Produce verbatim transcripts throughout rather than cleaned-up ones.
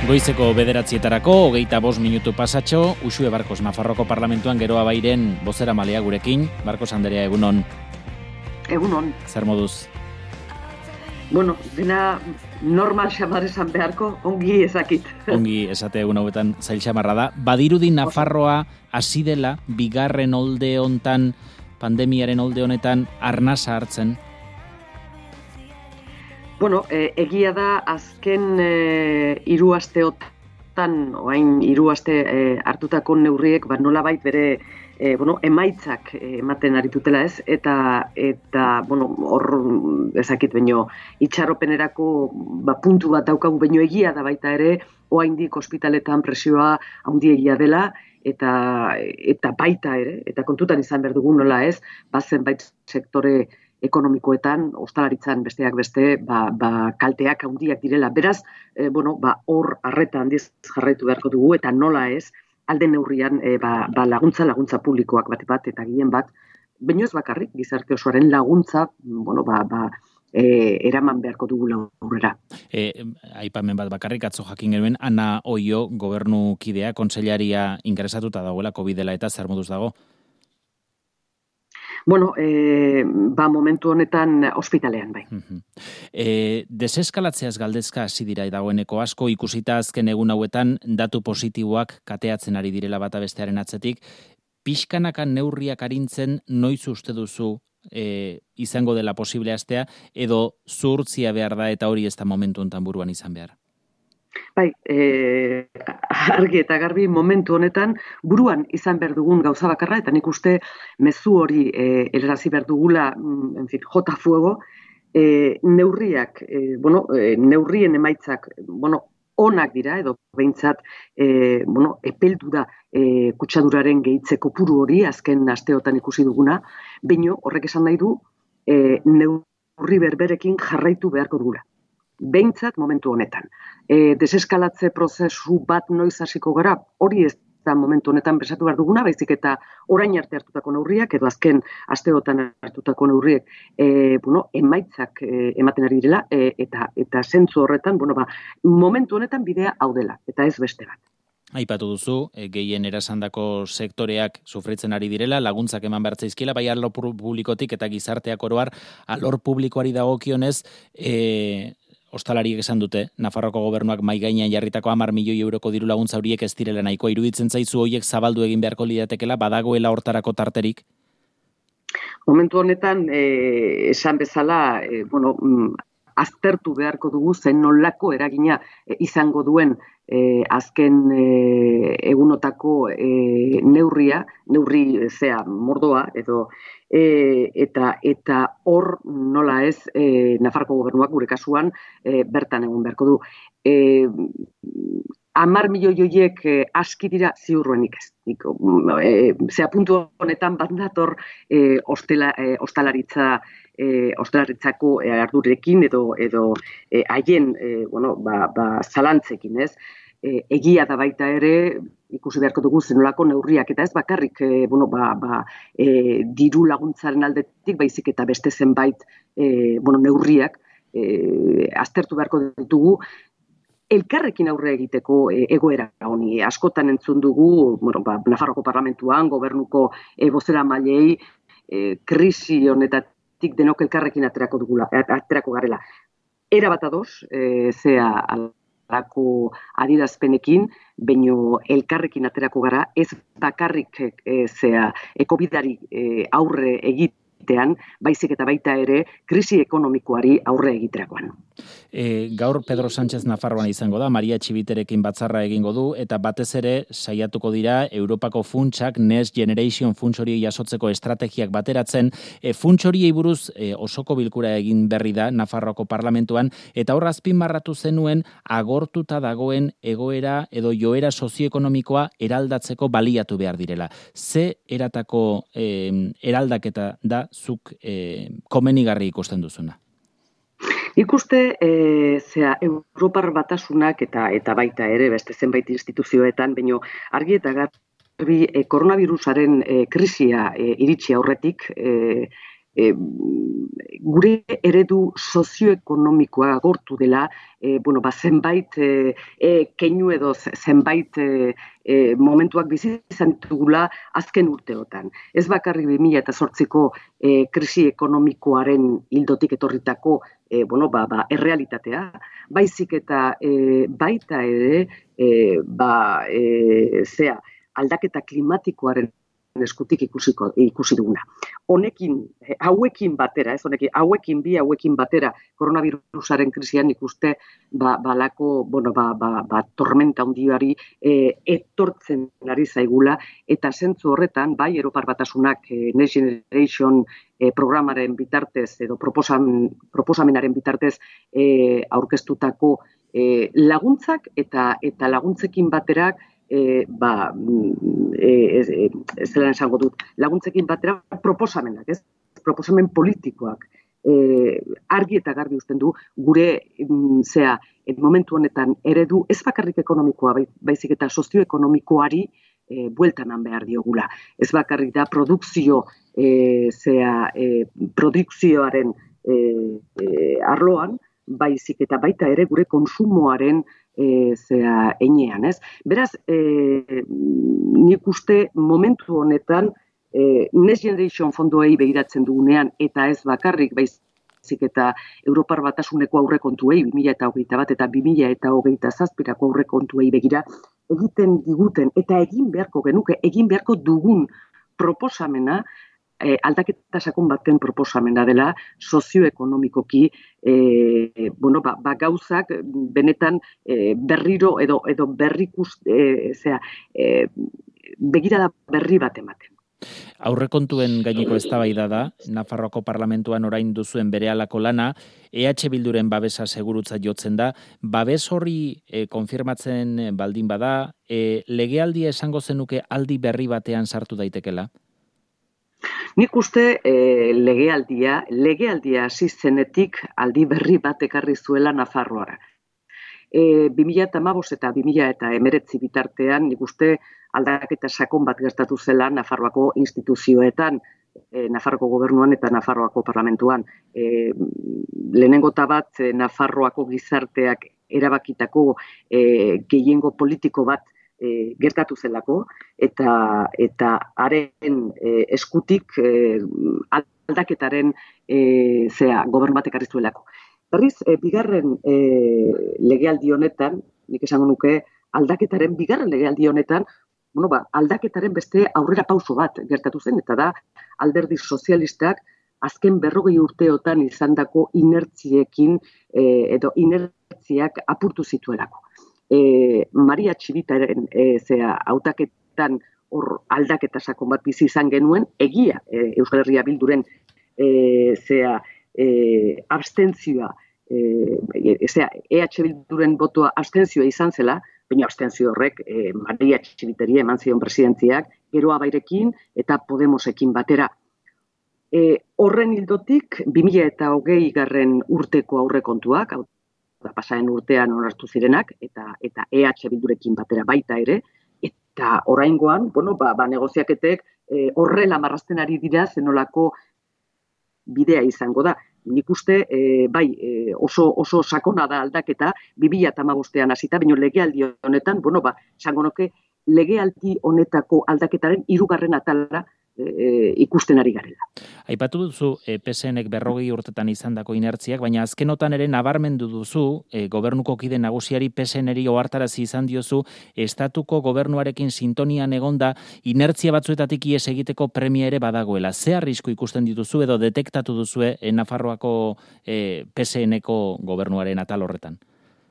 Goizeko bederatzietarako, hogeita bost minutu pasatxo, Uxue Barkos Nafarroko Parlamentuan geroa bairen bozera malea gurekin. Barkos Anderea, egunon. Egunon. Zer moduz? Bueno, dena normal xamar esan beharko, ongi ezakit. Ongi esate egun hauetan zail xamarra da. Badirudi Nafarroa hasi dela, bigarren olde hontan, pandemiaren olde honetan, arnasa hartzen. Bueno, e, egia da azken e, hiru asteotan, oain hiru aste e, hartutako neurriek, ba nolabait bere e, bueno, emaitzak ematen aritutela ez, eta eta bueno, hor ezakit baino itxaropenerako ba, puntu bat daukagu baino egia da baita ere, oraindik ospitaletan presioa handiegia dela eta eta baita ere, eta kontutan izan behar dugu nola ez, ba zenbait sektore ekonomikoetan, ostalaritzan besteak beste, ba, ba, kalteak handiak direla. Beraz, e, bueno, ba, hor arreta handiz jarraitu beharko dugu, eta nola ez, alde neurrian e, ba, ba, laguntza, laguntza publikoak bat bat, eta gien bat, baino ez bakarrik, gizarte osoaren laguntza, bueno, ba, ba, e, eraman beharko dugu aurrera. E, aipamen bat bakarrik, atzo jakin genuen, Ana Oio, gobernukidea, kontseilaria interesatuta dagoela, COVID dela eta zer moduz dago? Bueno, e, ba momentu honetan ospitalean bai. Uh-huh. E, deseskalatzeaz galdezka hasi dira dagoeneko asko ikusita azken egun hauetan datu positiboak kateatzen ari direla bata bestearen atzetik. Pixkanaka neurriak arintzen noiz uste duzu e, izango dela posible astea edo zuhurtzia behar da eta hori ez da momentu honetan buruan izan behar? Bai, e, argi eta garbi momentu honetan buruan izan behar dugun gauza bakarra, eta nik uste mezu hori e, erarazi behar dugula, en fin, jota fuego, e, neurriak, e, bueno, e, neurrien emaitzak, bueno, onak dira, edo behintzat, e, bueno, epeldu da e, kutsaduraren gehitze kopuru hori, azken asteotan ikusi duguna, baino horrek esan nahi du, e, neurri berberekin jarraitu beharko dugula. Behintzat momentu honetan. E, deseskalatze prozesu bat noiz hasiko gara, hori ez da momentu honetan besatu behar duguna, baizik eta orain arte hartutako neurriak, edo azken asteotan hartutako neurriek, e, bueno, emaitzak e, ematen ari direla, e, eta eta zentzu horretan, bueno, ba, momentu honetan bidea hau dela, eta ez beste bat. Aipatu duzu, e, gehien erasandako sektoreak sufritzen ari direla, laguntzak eman behar zaizkiela, bai alor publikotik eta gizarteak oroar, alor publikoari dagokionez, e, ostalariek esan dute, Nafarroko gobernuak mai gainean jarritako hamar milioi euroko diru laguntza horiek ez direla nahikoa. Iruditzen zaizu horiek zabaldu egin beharko lidatekela, badagoela hortarako tarterik? Momentu honetan, eh, esan bezala, eh, bueno, aztertu beharko dugu zen nolako eragina eh, izango duen eh, azken eh, egunotako eh, neurria, neurri zea mordoa, edo E, eta eta hor nola ez e, Nafarroko gobernuak gure kasuan e, bertan egun beharko du. E, Amar milioi horiek e, aski dira ziurruenik ez. E, zea puntu honetan bat dator e, ostela, e, ostalaritza e, ostalaritzako e, ardurekin edo edo e, haien e, bueno, ba, ba, zalantzekin ez. E, egia da baita ere, ikusi beharko dugu zenolako neurriak, eta ez bakarrik e, bueno, ba, ba, e, diru laguntzaren aldetik, baizik eta beste zenbait e, bueno, neurriak e, aztertu beharko ditugu, elkarrekin aurre egiteko e, egoera honi. Askotan entzun dugu, bueno, ba, Nafarroko Parlamentuan, gobernuko e, bozera mailei, e, krisi honetatik denok elkarrekin aterako dugula, aterako garela. Era bat ados, e, zea alako adirazpenekin, baino elkarrekin aterako gara, ez bakarrik e, zea ekobidari e, aurre egitean, baizik eta baita ere krisi ekonomikoari aurre egiterakoan. E, gaur Pedro Sánchez Nafarroan izango da, Maria Txibiterekin batzarra egingo du, eta batez ere saiatuko dira Europako funtsak, Next Generation funts hori jasotzeko estrategiak bateratzen, e, funts horiei buruz e, osoko bilkura egin berri da Nafarroako Parlamentuan, eta hor azpimarratu zenuen agortuta dagoen egoera edo joera sozioekonomikoa eraldatzeko baliatu behar direla. Ze eratako e, eraldaketa da zuk e, komenigarri ikusten duzuna? Ikuste, e, zea, Europar batasunak eta eta baita ere beste zenbait instituzioetan, baino argi eta garbi e, koronavirusaren e, krisia e, iritsi aurretik, e, e, gure eredu sozioekonomikoa agortu dela, e, bueno, ba, zenbait e, e, keinu edo zenbait e, e, momentuak bizi izan ditugula azken urteotan. Ez bakarrik bi mila zortziko e, krisi ekonomikoaren ildotik etorritako e, bueno, ba, ba, errealitatea, baizik eta e, baita ere e, ba, e, zea, aldaketa klimatikoaren eskutik ikusiko, ikusi duguna. Honekin, hauekin batera, ez honekin, hauekin bi, hauekin batera, koronavirusaren krisian ikuste ba, balako, bueno, ba, ba, ba, tormenta hundiari e, etortzen ari zaigula, eta zentzu horretan, bai, Europar Batasunak e, Next Generation e, programaren bitartez, edo proposamen, proposamenaren bitartez e, aurkeztutako e, laguntzak, eta, eta laguntzekin baterak, E, ba, e, e, e, zelan esango dut, laguntzekin batera proposamenak, ez? Proposamen politikoak e, argi eta garbi uzten du gure m, zea, momentu honetan eredu ez bakarrik ekonomikoa, baizik eta sozioekonomikoari e, bueltanan behar diogula. Ez bakarrik da produkzio e, zea, e, produkzioaren e, e, arloan, baizik eta baita ere gure konsumoaren E, zea enean, ez? Beraz, e, nik uste momentu honetan e, Next Generation fondoei begiratzen dugunean, eta ez bakarrik, baizik eta Europar Batasuneko aurrekontuei, bi mila hogeita bat eta bi mila hogeita zazpirako aurrekontuei begira, egiten diguten, eta egin beharko genuke, egin beharko dugun proposamena, E, aldaketa sakon baten proposamena dela sozioekonomikoki e, bueno, ba, ba gauzak benetan e, berriro edo edo berrikus e, zera, e, begirada berri bat ematen. Aurrekontuen gaineko eztabaida da, Nafarroako parlamentuan orain duzuen berehalako lana, E H Bilduren babesa segurutza jotzen da, babes horri e, konfirmatzen baldin bada, e, legealdia esango zenuke aldi berri batean sartu daitekela? Nik uste e, legealdia, legealdia hasi zenetik aldi berri bat ekarri zuela Nafarroara. E, bi mila hamabost eta bi mila hemeretzi bitartean, nik uste aldaketa sakon bat gertatu zela Nafarroako instituzioetan, e, Nafarroako gobernuan eta Nafarroako parlamentuan. E, lehenengo bat e, Nafarroako gizarteak erabakitako e, gehiengo politiko bat E, gertatu zelako, eta eta haren e, eskutik e, aldaketaren e, zea, gobernu batek ekarri zuelako. Berriz, e, bigarren e, legealdi honetan, nik esango nuke, aldaketaren bigarren legealdi honetan, bueno, ba, aldaketaren beste aurrera pauso bat gertatu zen, eta da alderdi sozialistak azken berrogei urteotan izandako inertziekin e, edo inertziak apurtu zituelako. E, Maria Txibitaren e, zea, hautaketan hor aldaketa sakon bat bizi izan genuen, egia e, Euskal Herria Bilduren e, zea, e, abstentzioa, e, zea, E H Bilduren botoa abstentzioa izan zela, baina abstentzio horrek e, Maria Txibiteri eman zion presidentziak, Geroa Bairekin eta Podemosekin batera. E, horren hildotik, bi mila hogei garren urteko aurrekontuak, pasaren urtean onartu zirenak, eta eta E H Bildurekin batera baita ere, eta oraingoan, bueno, ba, ba negoziaketek e, horrela marrazten ari dira zenolako bidea izango da. Nik uste, e, bai, e, oso, oso sakona da aldaketa, bi mila hamabostean hasita, baina legealdi honetan, bueno, ba, esango nuke, legealdi honetako aldaketaren hirugarren atala E, ikusten ari garela. Aipatu duzu e, P S Nek berrogei urtetan izandako inertziak, baina azkenotan ere nabarmendu duzu e, gobernuko kide nagusiari P S Neri ohartarazi izan diozu estatuko gobernuarekin sintonian egonda inertzia batzuetatik ihes egiteko premia ere badagoela. Ze arrisku ikusten dituzu edo detektatu duzue e, Nafarroako e, P S Neko gobernuaren atal horretan?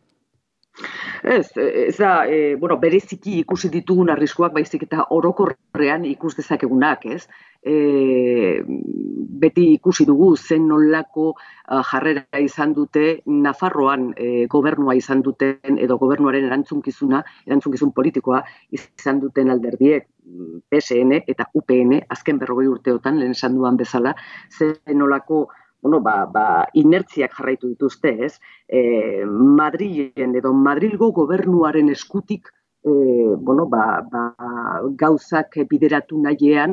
Ez, ez da, e, bueno, bereziki ikusi ditugun arriskuak, baizik eta orokorrean ikus dezakegunak, ez? E, beti ikusi dugu zen nolako uh, jarrera izan dute Nafarroan e, gobernua izan duten edo gobernuaren erantzunkizuna, erantzukizun politikoa izan duten alderdiek P S N eta U P N azken berrogei urteotan, lehen esan duan bezala, zen nolako bueno, ba, ba, inertziak jarraitu dituzte, ez? E, Madrilen edo Madrilgo gobernuaren eskutik e, bueno, ba, ba, gauzak bideratu nahiean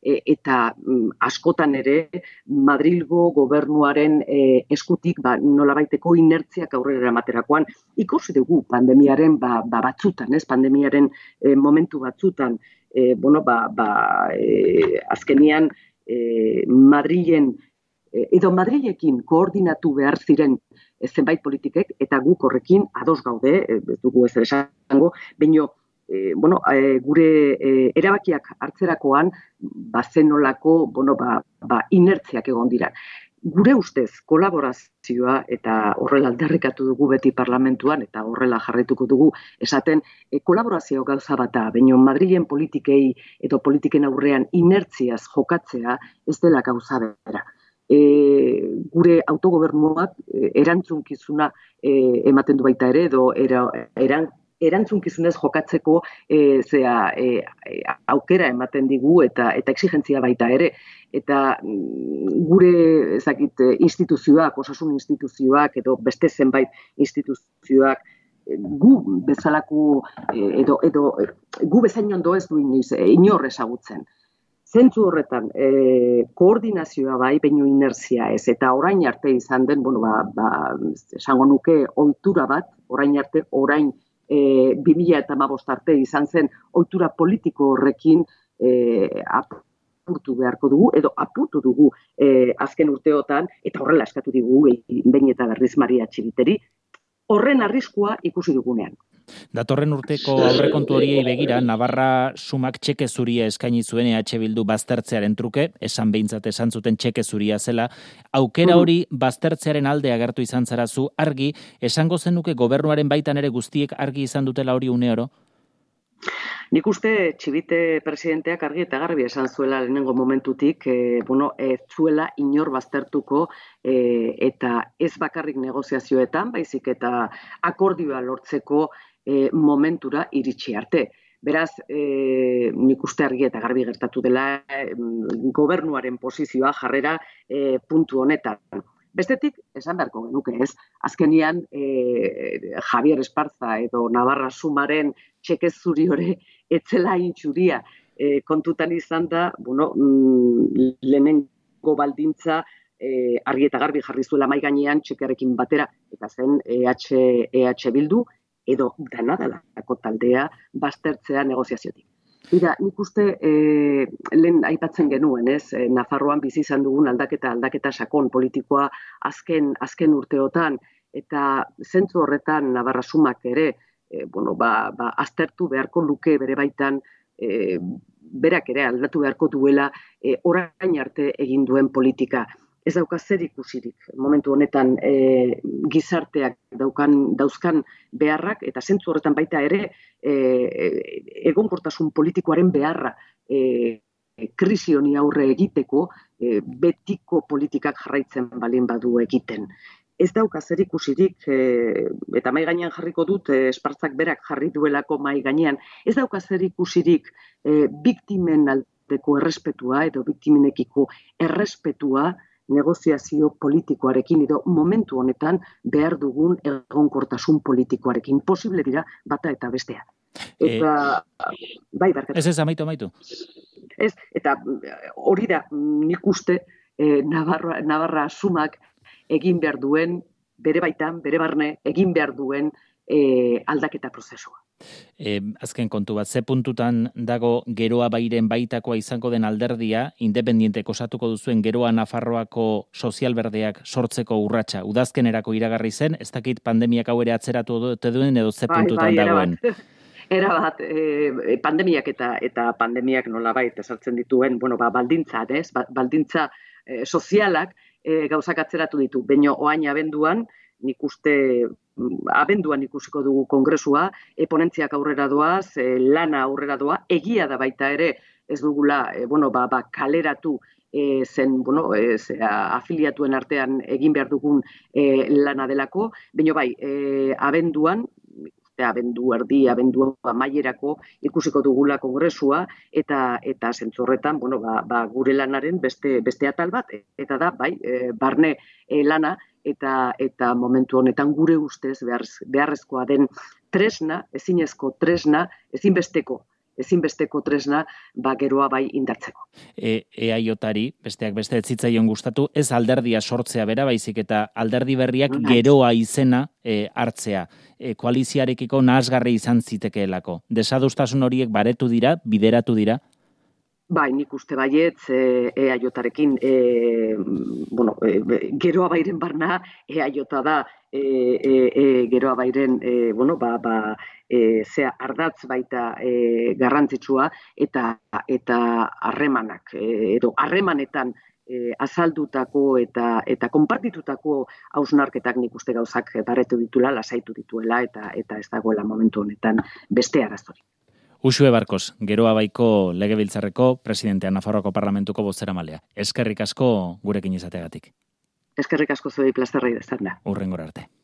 eta askotan ere Madrilgo gobernuaren e, eskutik ba, nolabaiteko inertziak aurrera ematerakoan ikusi dugu pandemiaren ba, ba batzutan, ez pandemiaren e, momentu batzutan, e, bueno, ba, ba, e, azkenian e, Madrilen edo Madrilekin koordinatu behar ziren zenbait politikek, eta guk horrekin ados gaude, ez dugu ez esango, baino, e, bueno, e, gure e, erabakiak hartzerakoan, bazenolako, bueno, ba, ba, inertziak egon dira. Gure ustez, kolaborazioa, eta horrela aldarrikatu dugu beti parlamentuan, eta horrela jarraituko dugu, esaten, e, kolaborazio gauza bata, baino Madrilen politikei edo politiken aurrean inertziaz jokatzea ez dela gauza bera. E, gure autogobernuak e, erantzunkizuna e, ematen du baita ere, edo era, eran, erantzunkizunez jokatzeko e, zea, e, aukera ematen digu eta eta exigentzia baita ere. Eta gure ezakit, instituzioak, osasun instituzioak edo beste zenbait instituzioak gu bezalako edo, edo gu bezain ondo ez du inoiz, inor ezagutzen. Zentzu horretan, e, koordinazioa bai, baino inertzia ez, eta orain arte izan den, bueno, ba, ba, esango nuke ohitura bat, orain arte, orain e, bi mila hamabost arte izan zen ohitura politiko horrekin e, apurtu beharko dugu, edo apurtu dugu e, azken urteotan, eta horrela eskatu digu behin eta berriz Maria Txibiteri, horren arriskua ikusi dugunean. Datorren urteko aurrekontu horiei begira, Navarra sumak txeke zuria eskaini zuen E H Bildu baztertzearen truke, esan behintzat esan zuten txeke zuria zela, aukera hori baztertzearen alde agertu izan zarazu argi, esango zenuke gobernuaren baitan ere guztiek argi izan dutela hori une oro? Nik uste Txibite presidenteak argi eta garbi esan zuela lehenengo momentutik, e, bueno, ez zuela inor baztertuko e, eta ez bakarrik negoziazioetan, baizik eta akordioa lortzeko e, momentura iritsi arte. Beraz, e, nik uste argi eta garbi gertatu dela e, gobernuaren posizioa jarrera e, puntu honetan. Bestetik, esan beharko genuke ez, azkenian e, Javier Esparza edo Navarra sumaren txeke zuri hori etzela intxuria e, kontutan izan da, bueno, mm, lehenengo baldintza e, argi eta garbi jarri zuela mai gainean txekearekin batera, eta zen E H Bildu edo danadalako taldea baztertzea negoziaziotik. Bira, nik uste e, lehen aipatzen genuen, ez, e, Nafarroan bizi izan dugun aldaketa, aldaketa sakon politikoa azken, azken urteotan, eta zentzu horretan Navarra sumak ere, e, bueno, ba, ba, aztertu beharko luke bere baitan, e, berak ere aldatu beharko duela e, orain arte egin duen politika. Ez dauka zer ikusirik, momentu honetan e, gizarteak daukan, dauzkan beharrak, eta zentzu horretan baita ere e, egonkortasun politikoaren beharra e, krisi honi aurre egiteko e, betiko politikak jarraitzen balin badu egiten. Ez dauka zer ikusirik, e, eta mai gainean jarriko dut, e, Espartzak berak jarri duelako mai gainean, ez dauka zer ikusirik e, biktimen aldeko errespetua edo biktimenekiko errespetua negoziazio politikoarekin edo momentu honetan behar dugun egonkortasun politikoarekin. Posible dira bata eta bestea. Eta, e, bai, barkatu. Ez ez, amaitu, amaitu. Ez, eta hori da, nik uste e, Navarra, Navarra sumak egin behar duen, bere baitan, bere barne, egin behar duen e, aldaketa prozesua. E, azken kontu bat, ze puntutan dago geroa bairen baitakoa izango den alderdia, independientek osatuko duzuen geroa Nafarroako sozialberdeak sortzeko urratsa. Udazkenerako iragarri zen, ez dakit pandemiak hau ere atzeratu dute duen edo ze puntutan bai, bai, dagoen. Era bat, e, pandemiak eta eta pandemiak nolabait ezartzen dituen, bueno, ba, baldintza, ez? Baldintza e, sozialak e, gauzak atzeratu ditu. Baina oain abenduan, nik uste abenduan ikusiko dugu kongresua, e, ponentziak aurrera doaz, e, lana aurrera doa, egia da baita ere ez dugula, e, bueno, ba, ba, kaleratu e, zen, bueno, e, afiliatuen artean egin behar dugun e, lana delako, baina bai, e, abenduan, abendu erdi, abendu amaierako ikusiko dugula kongresua, eta eta zentzorretan, bueno, ba, ba, gure lanaren beste, beste atal bat, eta da, bai, e, barne e, lana, eta eta momentu honetan gure ustez behar, beharrezkoa den tresna, ezinezko tresna, ezinbesteko ezinbesteko tresna ba geroa bai indartzeko. E, EAJari, besteak beste ez zitzaion gustatu, ez alderdia sortzea bera, baizik eta alderdi berriak geroa izena e, hartzea. E, koaliziarekiko nahasgarri izan zitekeelako. Desadostasun horiek baretu dira, bideratu dira? Bai, nik uste baietz e, EAJarekin e, bueno, e, geroa bairen barna EAJ da e, e, e, geroa bairen e, bueno, ba, ba, e, zea ardatz baita e, garrantzitsua eta eta harremanak e, edo harremanetan e, azaldutako eta eta konpartitutako hausnarketak nik uste gauzak baretu ditula, lasaitu dituela eta eta ez dagoela momentu honetan beste arazorik. Uxue Barkos, Geroa Baiko Legebiltzarreko presidentea, Nafarroako Parlamentuko bozeramalea. Eskerrik asko gurekin izateagatik. Eskerrik asko zuei plazerra izan da. Hurrengora arte.